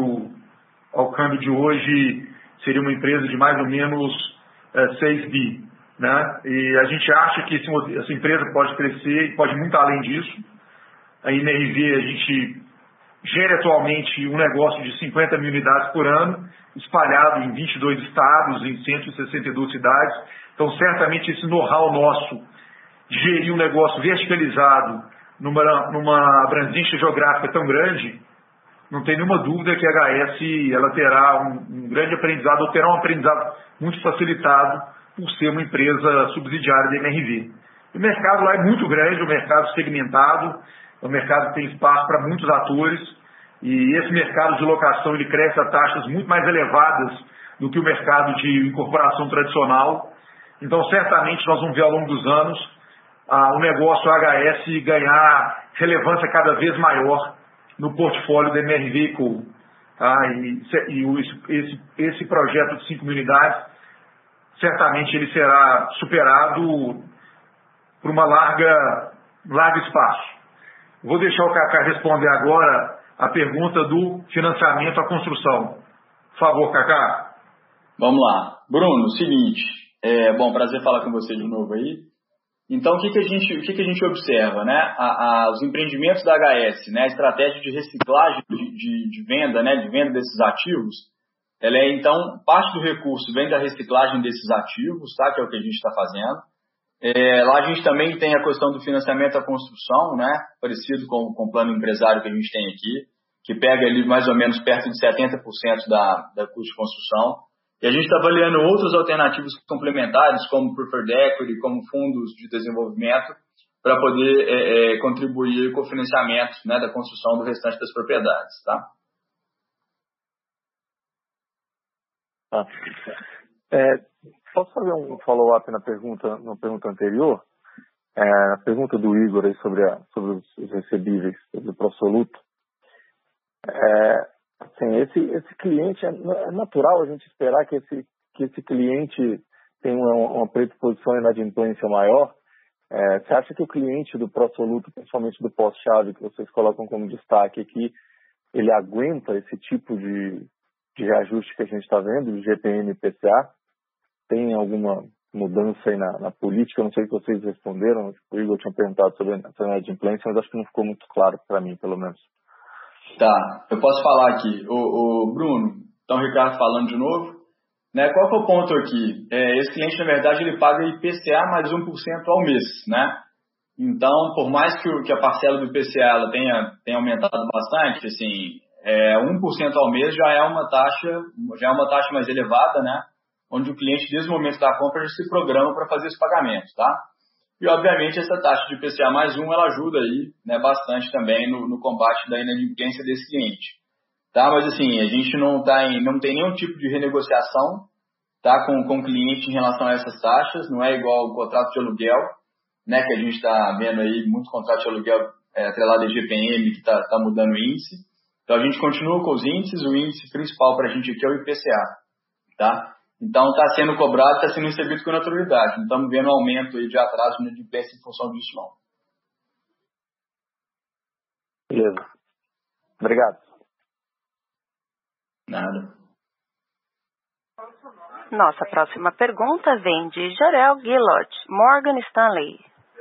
câmbio de hoje, seria uma empresa de mais ou menos 6 bi. Né? E a gente acha que essa empresa pode crescer e pode ir muito além disso. A MRV, a gente gera atualmente um negócio de 50 mil unidades por ano, espalhado em 22 estados, em 162 cidades. Então, certamente, esse know-how nosso de gerir um negócio verticalizado numa abrangência geográfica tão grande, não tem nenhuma dúvida que a HS ela terá um grande aprendizado, ou terá um aprendizado muito facilitado por ser uma empresa subsidiária da MRV. O mercado lá é muito grande, o mercado segmentado, o mercado tem espaço para muitos atores, e esse mercado de locação ele cresce a taxas muito mais elevadas do que o mercado de incorporação tradicional. Então, certamente, nós vamos ver ao longo dos anos o negócio HS ganhar relevância cada vez maior no portfólio da MRV Co. Tá? Esse projeto de 5 mil unidades, certamente ele será superado por uma largo espaço. Vou deixar o Kaká responder agora a pergunta do financiamento à construção. Por favor, Kaká.
Vamos lá. Bruno, seguinte, prazer falar com você de novo aí. Então, o que a gente observa, né? Os empreendimentos da HS, né? A estratégia de reciclagem de venda, né? De venda desses ativos, ela é, então, parte do recurso vem da reciclagem desses ativos, tá? Que é o que a gente está fazendo. Lá a gente também tem a questão do financiamento à construção, né? Parecido com o plano empresário que a gente tem aqui, que pega ali mais ou menos perto de 70% da custo de construção. E a gente está avaliando outras alternativas complementares, como Preferred Equity, como fundos de desenvolvimento, para poder contribuir com o financiamento, né, da construção do restante das propriedades. Tá?
Posso fazer um follow-up na pergunta anterior? A pergunta do Igor aí sobre os recebíveis do Prosoluto. Assim, esse cliente, é natural a gente esperar que esse cliente tenha uma predisposição à inadimplência maior. Você acha que o cliente do Prosoluto, principalmente do pós-chave, que vocês colocam como destaque aqui, ele aguenta esse tipo de reajuste que a gente está vendo, de GPM e PCA? Tem alguma mudança aí na política? Eu não sei se vocês responderam, o Igor tinha perguntado sobre a inadimplência, mas acho que não ficou muito claro para mim, pelo menos.
Tá, eu posso falar aqui. O Bruno, então o Ricardo falando de novo. Né, qual que é o ponto aqui? Esse cliente, na verdade, ele paga IPCA mais 1% ao mês, né? Então, por mais que a parcela do IPCA ela tenha aumentado bastante, assim, 1% ao mês já é uma taxa mais elevada, né? Onde o cliente, desde o momento da compra, já se programa para fazer esse pagamento, tá? E, obviamente, essa taxa de IPCA mais 1, ela ajuda aí, né, bastante também no combate da inadimplência desse cliente. Tá? Mas, assim, a gente não tem nenhum tipo de renegociação, tá, com o cliente em relação a essas taxas. Não é igual o contrato de aluguel, né, que a gente está vendo aí, muito contrato de aluguel atrelado a GPM, que está mudando o índice. Então, a gente continua com os índices. O índice principal para a gente aqui é o IPCA. Tá? Então, está sendo cobrado, está sendo recebido com naturalidade. Não estamos vendo aumento aí de atraso de inadimplência em função disso, não.
Beleza. Obrigado.
Nada.
Nossa próxima pergunta vem de Jorel Guilot, Morgan Stanley.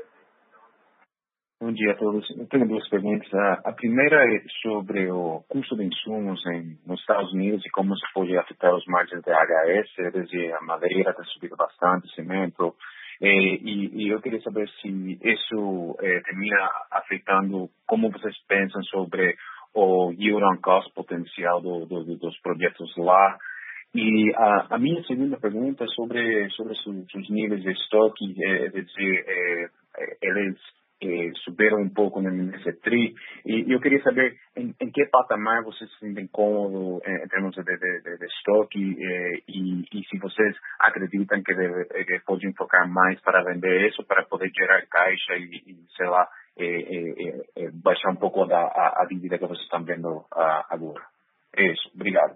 Bom dia a todos. Eu tenho duas perguntas. A primeira é sobre o custo de insumos nos Estados Unidos e como isso pode afetar os margens da HS. Desde a madeira tem subido bastante, cimento. E eu queria saber se isso termina afetando como vocês pensam sobre o yield on cost potencial dos projetos lá. E a minha segunda pergunta é sobre os níveis de estoque, eles subiram um pouco nesse TRI, e eu queria saber em que patamar vocês se sentem cômodos em termos de estoque, e se vocês acreditam que podem focar mais para vender isso, para poder gerar caixa e sei lá, baixar um pouco a dívida que vocês estão vendo agora. É isso. Obrigado.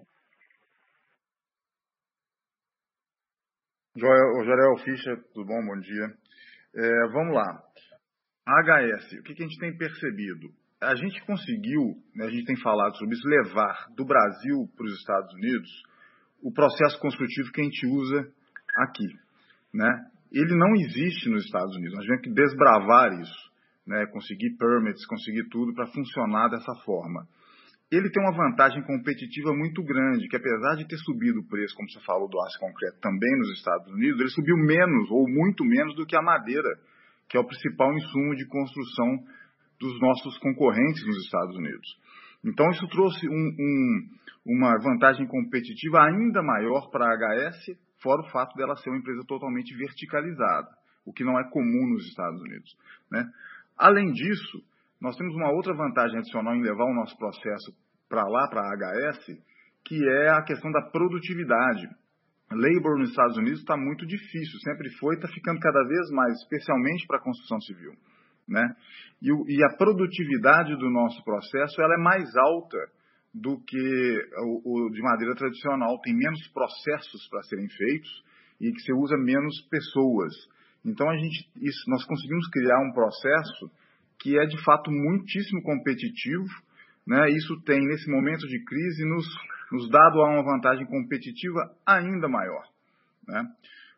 Jorel Fischer, tudo bom? Bom dia. Vamos lá. A HS, o que a gente tem percebido? A gente conseguiu, né, a gente tem falado sobre isso, levar do Brasil para os Estados Unidos o processo construtivo que a gente usa aqui. Né? Ele não existe nos Estados Unidos, nós tivemos que desbravar isso, né, conseguir permits, conseguir tudo para funcionar dessa forma. Ele tem uma vantagem competitiva muito grande, que apesar de ter subido o preço, como você falou, do aço concreto também nos Estados Unidos, ele subiu menos, ou muito menos, do que a madeira, que é o principal insumo de construção dos nossos concorrentes nos Estados Unidos. Então, isso trouxe uma vantagem competitiva ainda maior para a HS, fora o fato dela ser uma empresa totalmente verticalizada, o que não é comum nos Estados Unidos. Né? Além disso, nós temos uma outra vantagem adicional em levar o nosso processo para lá, para a HS, que é a questão da produtividade. Labor nos Estados Unidos está muito difícil, sempre foi, está ficando cada vez mais, especialmente para a construção civil. Né? E a produtividade do nosso processo ela é mais alta do que o de madeira tradicional, tem menos processos para serem feitos e que você usa menos pessoas. Então, nós conseguimos criar um processo que é, de fato, muitíssimo competitivo. Né? Isso tem, nesse momento de crise, nos dado a uma vantagem competitiva ainda maior. Né?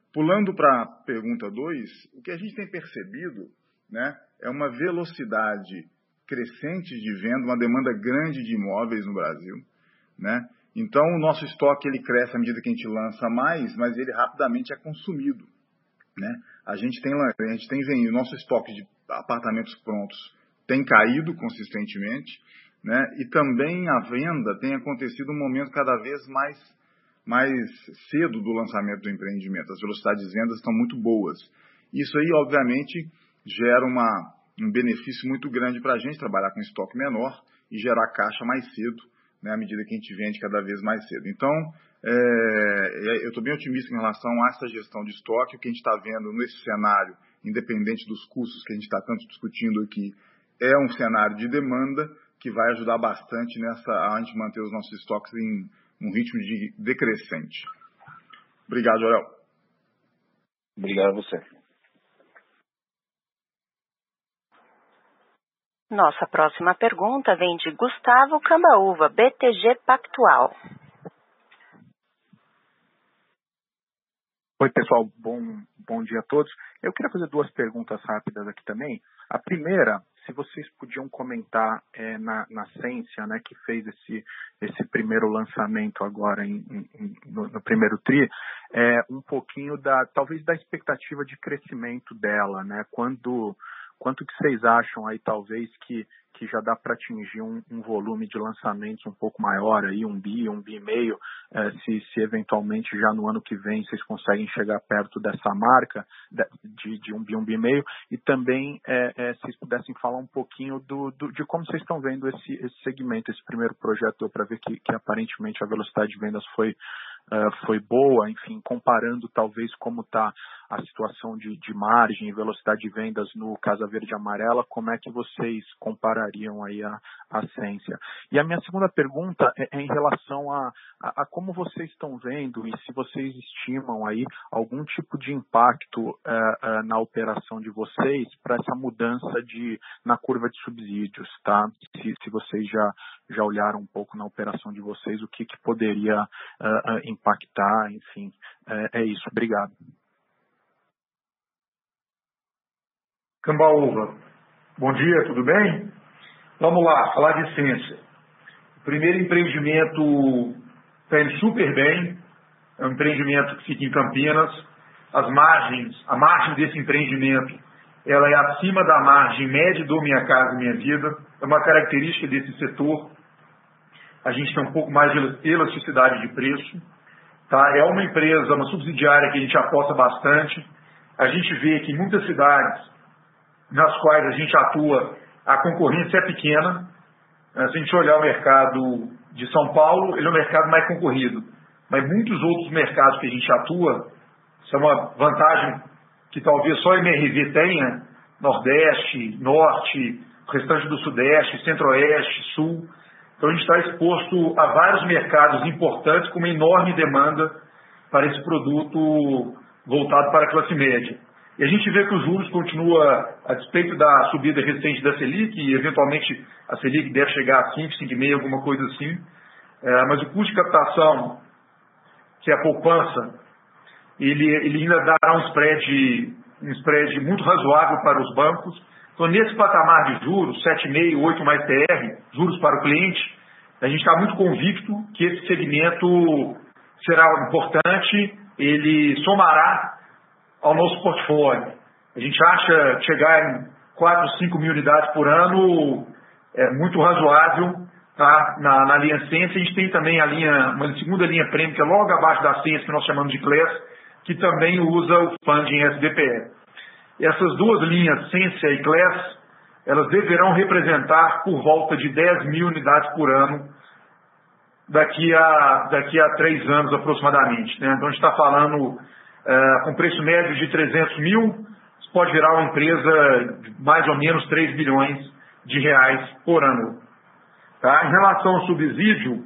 Pulando para a pergunta 2, o que a gente tem percebido, né, é uma velocidade crescente de venda, uma demanda grande de imóveis no Brasil, né? Então, o nosso estoque ele cresce à medida que a gente lança mais, mas ele rapidamente é consumido, né? A gente tem o nosso estoque de apartamentos prontos tem caído consistentemente, né? E também a venda tem acontecido um momento cada vez mais cedo do lançamento do empreendimento. As velocidades de vendas estão muito boas. Isso aí, obviamente, gera um benefício muito grande para a gente trabalhar com estoque menor e gerar caixa mais cedo, né, à medida que a gente vende cada vez mais cedo. Então, eu estou bem otimista em relação a essa gestão de estoque. O que a gente está vendo nesse cenário, independente dos custos que a gente está tanto discutindo aqui, é um cenário de demanda que vai ajudar bastante a gente manter os nossos estoques em um ritmo decrescente. Obrigado, Jorel.
Obrigado a você.
Nossa próxima pergunta vem de Gustavo Cambaúva, BTG Pactual.
Oi, pessoal. Bom dia a todos. Eu queria fazer 2 perguntas rápidas aqui também. A primeira, se vocês podiam comentar na Sensia, né, que fez esse primeiro lançamento agora no primeiro TRI, um pouquinho talvez da expectativa de crescimento dela, né? Quanto que vocês acham aí, talvez, que já dá para atingir um volume de lançamentos um pouco maior, aí, 1 bi e meio, se eventualmente já no ano que vem vocês conseguem chegar perto dessa marca de 1 bi e meio, e também se vocês pudessem falar um pouquinho de como vocês estão vendo esse segmento, esse primeiro projeto, deu para ver que aparentemente a velocidade de vendas foi boa, enfim, comparando talvez como está a situação de margem e velocidade de vendas no Casa Verde e Amarela, como é que vocês comparariam aí a Sensia? E a minha segunda pergunta é em relação a como vocês estão vendo e se vocês estimam aí algum tipo de impacto na operação de vocês para essa mudança na curva de subsídios, tá? Se vocês já olharam um pouco na operação de vocês, o que poderia impactar, enfim, é isso. Obrigado.
Cambaúva, bom dia, tudo bem? Vamos lá, falar de Sensia. O primeiro empreendimento está indo super bem, é um empreendimento que fica em Campinas. A margem desse empreendimento, ela é acima da margem média do Minha Casa Minha Vida, é uma característica desse setor. A gente tem um pouco mais de elasticidade de preço. Tá? É uma empresa, uma subsidiária que a gente aposta bastante. A gente vê que em muitas cidades nas quais a gente atua, a concorrência é pequena. Se a gente olhar o mercado de São Paulo, ele é o mercado mais concorrido. Mas muitos outros mercados que a gente atua, isso é uma vantagem que talvez só a MRV tenha, Nordeste, Norte, o restante do Sudeste, Centro-Oeste, Sul. Então a gente está exposto a vários mercados importantes com uma enorme demanda para esse produto voltado para a classe média. E a gente vê que os juros continua, a despeito da subida recente da Selic, e eventualmente a Selic deve chegar a 5, 5,5, alguma coisa assim, mas o custo de captação, que é a poupança, ele ainda dará um spread muito razoável para os bancos. Então, nesse patamar de juros, 7,5, 8 mais TR, juros para o cliente, a gente está muito convicto que esse segmento será importante, ele somará ao nosso portfólio. A gente acha chegar em 4, 5 mil unidades por ano é muito razoável, tá? Na linha Sensia. A gente tem também uma segunda linha Premium, que é logo abaixo da Sensia, que nós chamamos de Class, que também usa o funding SBPE. Essas duas linhas, Sensia e Class, elas deverão representar por volta de 10 mil unidades por ano daqui a 3 anos aproximadamente, né? Então a gente está falando com preço médio de 300 mil, isso pode virar uma empresa de mais ou menos 3 bilhões de reais por ano. Tá? Em relação ao subsídio,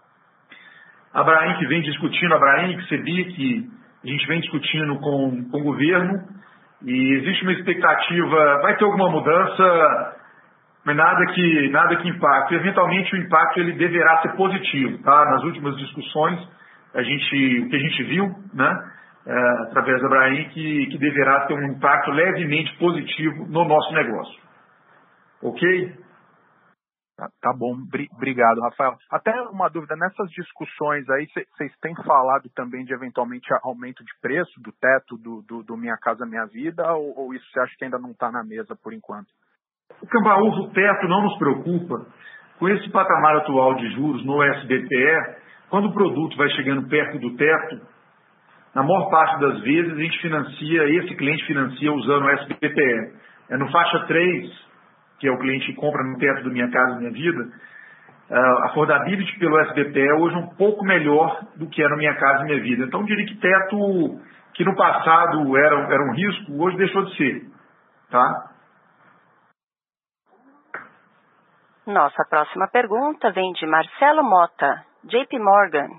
a Abrainc vem discutindo, Abrainc, Sebic, a gente vem discutindo com o governo, e existe uma expectativa, vai ter alguma mudança, mas nada que impacte. Eventualmente o impacto ele deverá ser positivo. Tá? Nas últimas discussões, o que a gente viu, né? através da Abraem, que deverá ter um impacto levemente positivo no nosso negócio. Ok?
Tá bom, obrigado, Rafael. Até uma dúvida, nessas discussões aí, vocês têm falado também de eventualmente aumento de preço do teto do Minha Casa Minha Vida, ou isso você acha que ainda não está na mesa por enquanto?
Cambaúva, o teto não nos preocupa. Com esse patamar atual de juros no SBPE, quando o produto vai chegando perto do teto, na maior parte das vezes a gente esse cliente financia usando o SBPE. No faixa 3, que é o cliente que compra no teto do Minha Casa Minha Vida, a affordability pelo SBPE hoje é um pouco melhor do que é no Minha Casa Minha Vida. Então, eu diria que teto, que no passado era um risco, hoje deixou de ser. Tá?
Nossa próxima pergunta vem de Marcelo Mota, JP Morgan.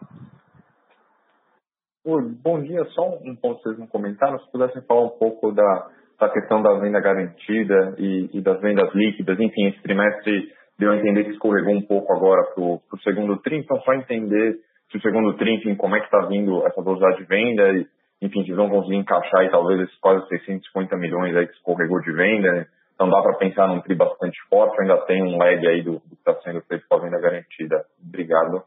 Oi, bom dia. Só um ponto que vocês não comentaram, se pudessem falar um pouco da questão da venda garantida e das vendas líquidas. Enfim, esse trimestre deu a entender que escorregou um pouco agora para o segundo TRI, então só entender se o segundo TRI, enfim, como é que está vindo essa velocidade de venda e, enfim, se vão conseguir encaixar aí talvez esses quase 650 milhões aí que escorregou de venda, né? Então dá para pensar num TRI bastante forte, ainda tem um lag aí do que está sendo feito com a venda garantida. Obrigado.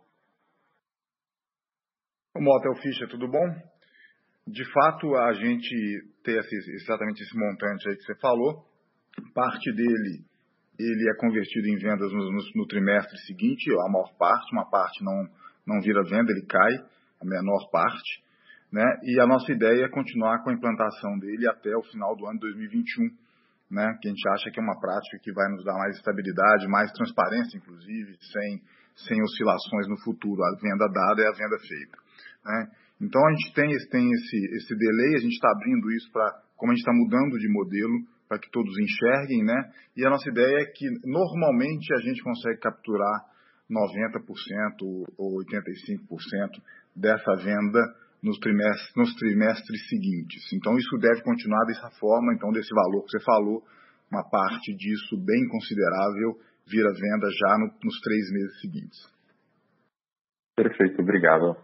Mota, é o Fischer, tudo bom? De fato, a gente tem exatamente esse montante aí que você falou. Parte dele, ele é convertido em vendas no trimestre seguinte, a maior parte, uma parte não vira venda, ele cai, a menor parte, né? E a nossa ideia é continuar com a implantação dele até o final do ano 2021, né? Que a gente acha que é uma prática que vai nos dar mais estabilidade, mais transparência, inclusive, sem oscilações no futuro. A venda dada é a venda feita, né? Então, a gente tem esse delay, a gente está abrindo isso como a gente está mudando de modelo, para que todos enxerguem, né? E a nossa ideia é que, normalmente, a gente consegue capturar 90% ou 85% dessa venda nos trimestres seguintes. Então, isso deve continuar dessa forma. Então, desse valor que você falou, uma parte disso bem considerável vira venda já nos 3 meses seguintes.
Perfeito, obrigado.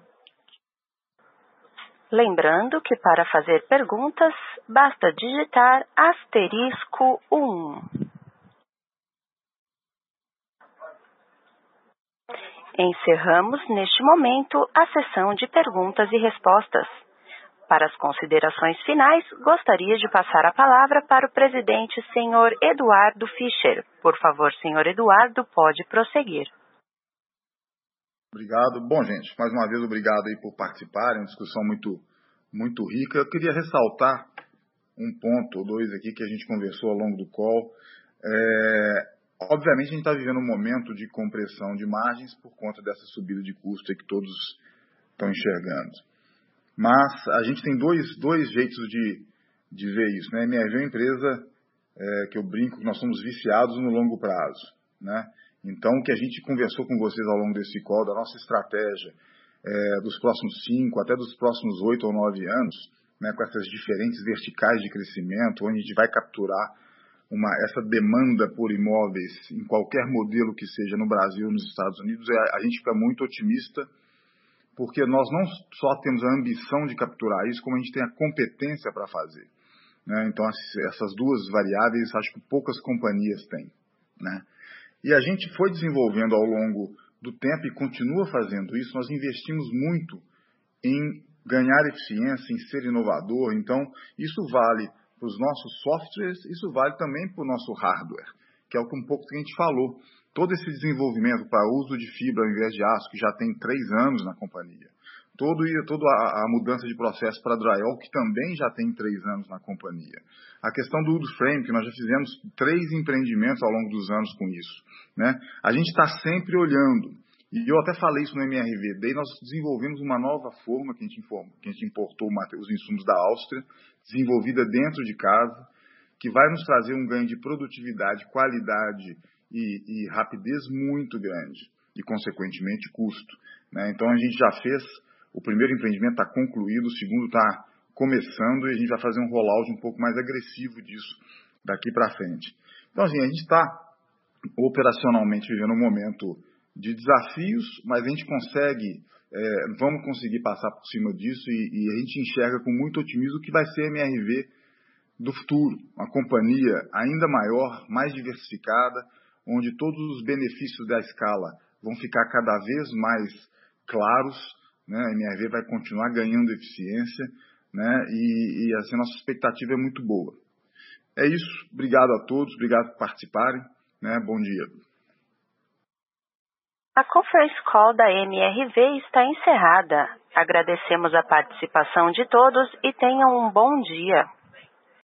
Lembrando que para fazer perguntas, basta digitar *1. Encerramos neste momento a sessão de perguntas e respostas. Para as considerações finais, gostaria de passar a palavra para o presidente, senhor Eduardo Fischer. Por favor, senhor Eduardo, pode prosseguir.
Obrigado. Bom, gente, mais uma vez obrigado aí por participarem, uma discussão muito rica. Eu queria ressaltar um ponto ou dois aqui que a gente conversou ao longo do call. Obviamente a gente está vivendo um momento de compressão de margens por conta dessa subida de custo aí que todos estão enxergando. Mas a gente tem dois jeitos de ver isso, né? MRV é uma empresa que eu brinco que nós somos viciados no longo prazo, né? Então, o que a gente conversou com vocês ao longo desse call, da nossa estratégia dos próximos 5, até dos próximos 8 ou 9 anos, né, com essas diferentes verticais de crescimento, onde a gente vai capturar essa demanda por imóveis em qualquer modelo que seja no Brasil ou nos Estados Unidos, a gente fica muito otimista, porque nós não só temos a ambição de capturar isso, como a gente tem a competência para fazer, né? Então, essas duas variáveis, acho que poucas companhias têm, né? E a gente foi desenvolvendo ao longo do tempo e continua fazendo isso. Nós investimos muito em ganhar eficiência, em ser inovador. Então, isso vale para os nossos softwares, isso vale também para o nosso hardware, que é um pouco que a gente falou. Todo esse desenvolvimento para uso de fibra ao invés de aço, que já tem 3 anos na companhia. Toda a mudança de processo para drywall, que também já tem 3 anos na companhia. A questão do wood frame, que nós já fizemos 3 empreendimentos ao longo dos anos com isso, né? A gente está sempre olhando. E eu até falei isso no MRV. Daí nós desenvolvemos uma nova forma que a gente importou os insumos da Áustria, desenvolvida dentro de casa, que vai nos trazer um ganho de produtividade, qualidade e rapidez muito grande. E, consequentemente, custo, né? Então, a gente já fez... O primeiro empreendimento está concluído, o segundo está começando e a gente vai fazer um rollout um pouco mais agressivo disso daqui para frente. Então, assim, a gente está operacionalmente vivendo um momento de desafios, mas a gente consegue vamos conseguir passar por cima disso e a gente enxerga com muito otimismo o que vai ser a MRV do futuro, uma companhia ainda maior, mais diversificada, onde todos os benefícios da escala vão ficar cada vez mais claros, né? A MRV vai continuar ganhando eficiência, né? E assim, a nossa expectativa é muito boa. É isso, obrigado a todos, obrigado por participarem, né? Bom dia.
A conference call da MRV está encerrada. Agradecemos a participação de todos e tenham um bom dia.